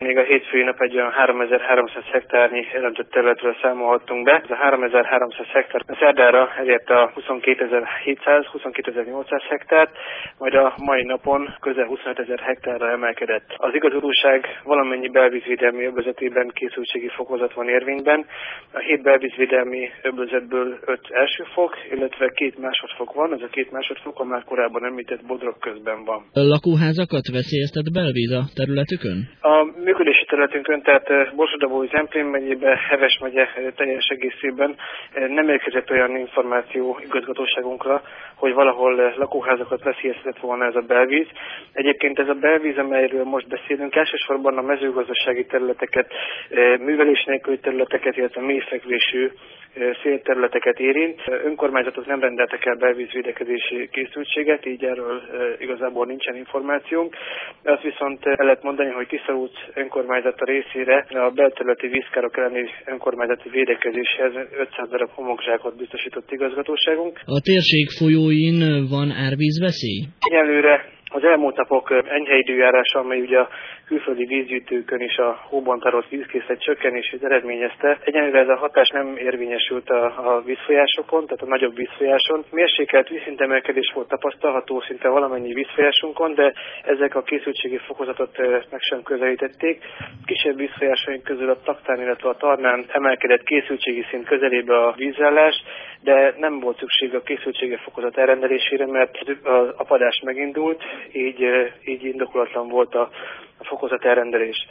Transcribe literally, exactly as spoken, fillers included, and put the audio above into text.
Még a hétfői nap egy olyan háromezer-háromszáz hektárnyi jelentett területről számolhattunk be. Ez a háromezer-háromszáz hektár szerdára elérte a huszonkétezer-hétszáz - huszonkétezer-nyolcszáz hektárt, majd a mai napon közel huszonötezer hektárra emelkedett. Az igazolóság valamennyi belvízvédelmi övezetében készültségi fokozat van érvényben. A hét belvízvédelmi övezetből öt első fok, illetve két másodfok van. Ez a két másodfok a már korábban említett Bodrog közben van. A lakóházakat veszélyeztet belvíz a területükön? A működési területünkön, tehát Borsod-Abaúj-Zemplén megyében, Heves megye teljes egészében nem érkezett olyan információ igazgatóságunkra, hogy valahol lakóházakat veszélyeztetett volna ez a belvíz. Egyébként ez a belvíz, amelyről most beszélünk, elsősorban a mezőgazdasági területeket, művelés nélküli területeket, illetve mélyfekvésű szélterületeket érint. Önkormányzatok nem rendeltek el belvízvédekezési készültséget, így erről igazából nincsen információnk. Azt viszont el lehet mondani, hogy Tisza út önkormányzata részére a belterületi vízkárok elleni önkormányzati védekezéshez ötszáz darab homokzsákot biztosított igazgatóságunk. A térség folyóin van árvízveszély? Egyelőre az elmúlt napok enyhe időjárása, amely ugye a külföldi vízgyűjtőkön is a hóban tárolt vízkészlet csökkenését eredményezte. Egyenlőre ez a hatás nem érvényesült a, a vízfolyásokon, tehát a nagyobb vízfolyáson. Mérsékelt vízszintemelkedés volt tapasztalható szinte valamennyi vízfolyásunkon, de ezek a készültségi fokozatot meg sem közelítették. Kisebb vízfolyásaink közül a Taktán, illetve a Tarnán emelkedett készültségi szint közelébe a vízállás, de nem volt szükség a készültségi fokozat elrendelésére, mert az apadás megindult, így, így indokolatlan volt a, a fokozat elrendelés.